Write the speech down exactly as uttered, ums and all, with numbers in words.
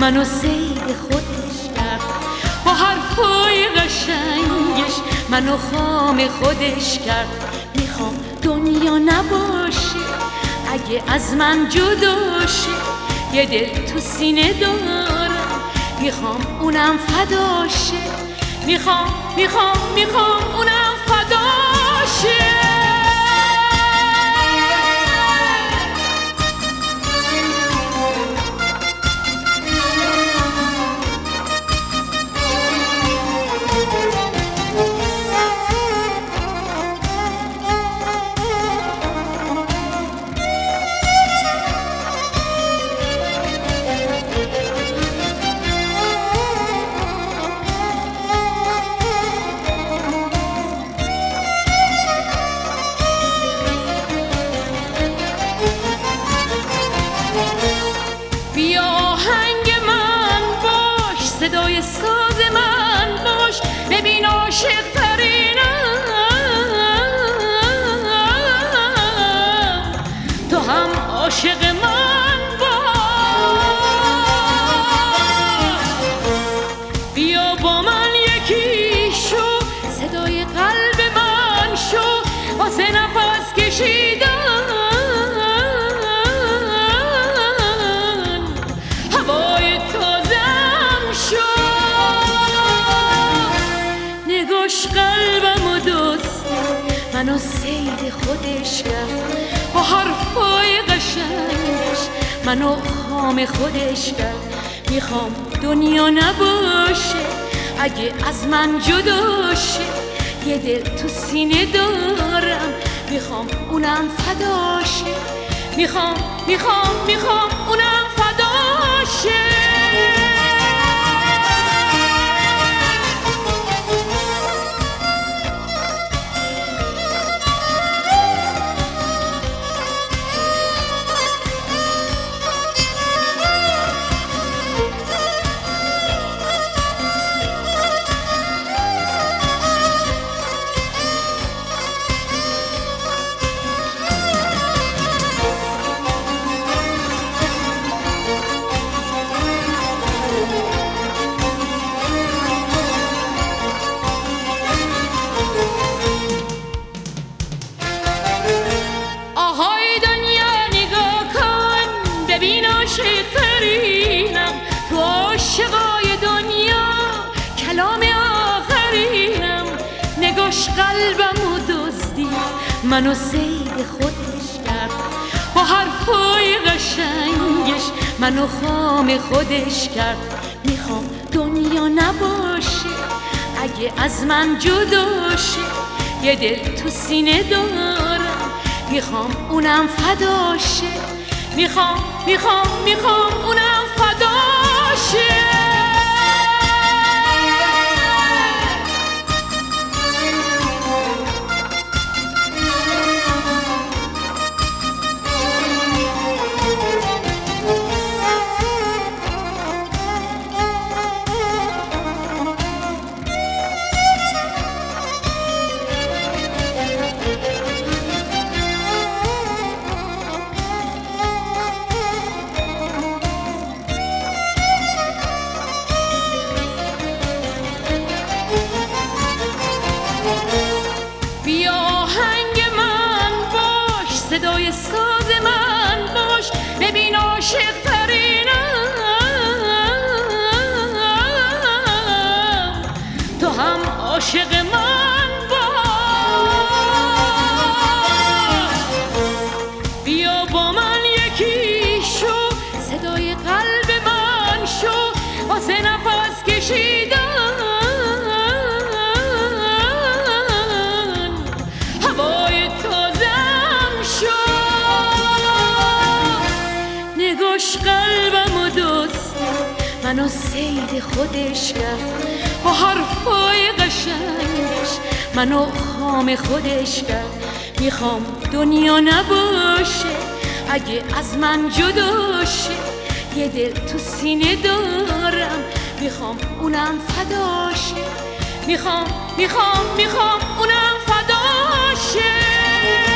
منو سید خودش کرد، با حرفای قشنگش منو خام خودش کرد. میخوام دنیا نباشه اگه از من جدا شه، یه دل تو سینه دارم میخوام اونم فدا شه. میخوام میخوام میخوام اونم فدا شه. بیا آهنگ من باش، صدای ساز من باش، ببین عاشق ترینم، تو هم عاشق من باش. بیا با من یکی شو، صدای قلب من شو، واسه نفس کشیدن قلبم و دوست منو سید خودش کرد، با حرفای قشنگش منو خام خودش کرد. میخوام دنیا نباشه اگه از من جدا شه، یه دل تو سینه دارم میخوام اونم فدا شه. میخوام میخوام میخوام اونم فدا شه. عاشق‌ترینم تو عاشقای دنیا، کلام آخرینم. نگاش قلبم و دزدی منو سید خودش کرد، با حرفای قشنگش منو خام خودش کرد. میخوام دنیا نباشه اگه از من جدا شه، یه دل تو سینه دارم میخوام اونم فدا شه. میخوام میخوام میخوام اونم فدا شه. بیا آهنگ من باش، صدای ساز من باش، ببین عاشق ترینم، تو هم عاشق من باش. بیا با من یکی شو، صدای قلب من شو، واسه نفس کشیدن قلبم و دوست منو سید خودش کرد، با حرفای قشنگش منو خام خودش کرد. میخوام دنیا نباشه اگه از من جدا شه، یه دل تو سینه دارم میخوام اونم فدا شه. میخوام میخوام میخوام اونم فدا شه.